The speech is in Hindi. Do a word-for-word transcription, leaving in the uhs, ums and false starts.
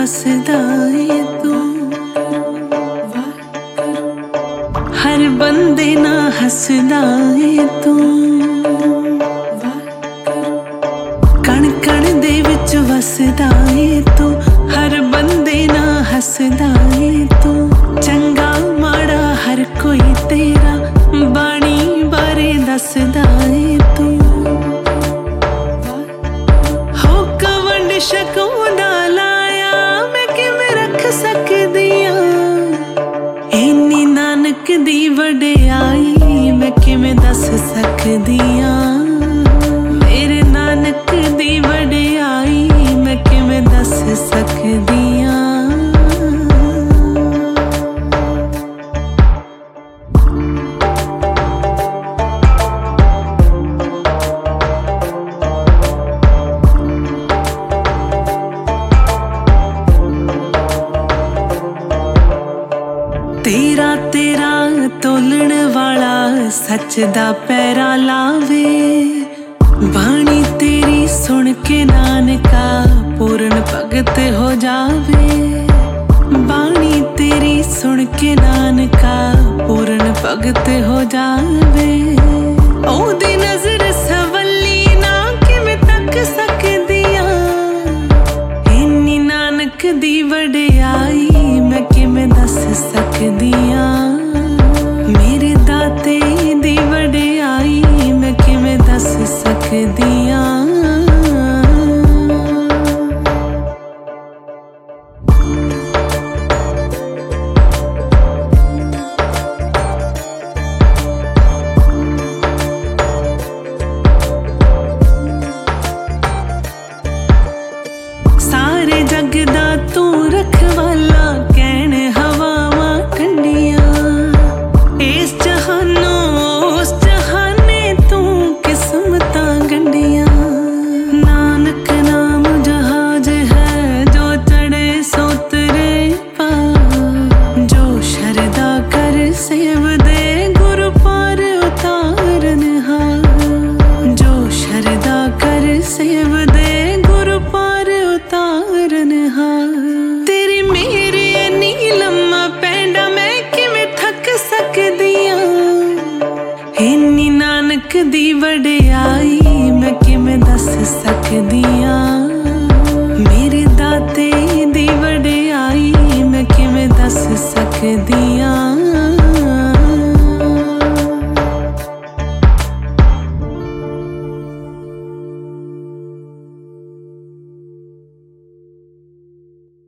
वसदा ए तू, हर बंदे ना हसदा ए तू, कण कण दे विच वसदा ए तू, हर बंदे ना हसदा ए तू। चंगा माड़ा हर कोई तेरा बाणी बारे दसदा ए तू, हो कवंड शकों दा लाया मैं किवें रख सकदी आं, इन्नी नानक दी वडियाई मैं किवें दस सकदी आं, मेरे नानक दी वडियाई मैं किवें दस सकदी आं। तेरा तेरा तोलण वाला सच दा पैरा लावे, बाणी तेरी सुन के नानका पूर्ण भगत हो जावे, बाणी तेरी सुन के नानका पूर्ण भगत हो जावे। ओदी नजर सवली ना किवें तक सकदी आं, इन्नी नानक दी वडियाई मैं किवें दस सकदी आं, मेरे दाते दी वडियाई मैं किवें दस सकदी आं। सारे जग दा तू रखवाला कहण हवावां ठंडियां, इस जहानों उस जहाने तू किस्मतां गंढियां। नानक नाम जहाज है जो चढ़े सो तरे पा, जो शरदा कर सेव दे गुरु पार उतारन हार, जो शरदा कर सेव दे गुरु पार उतारन हार। तेरी मेरी नीलम्मा पैंडा मैं किवें थक सकदी आं, इन्नी नानक दी वडियाई मैं किवें दस सकदी आं।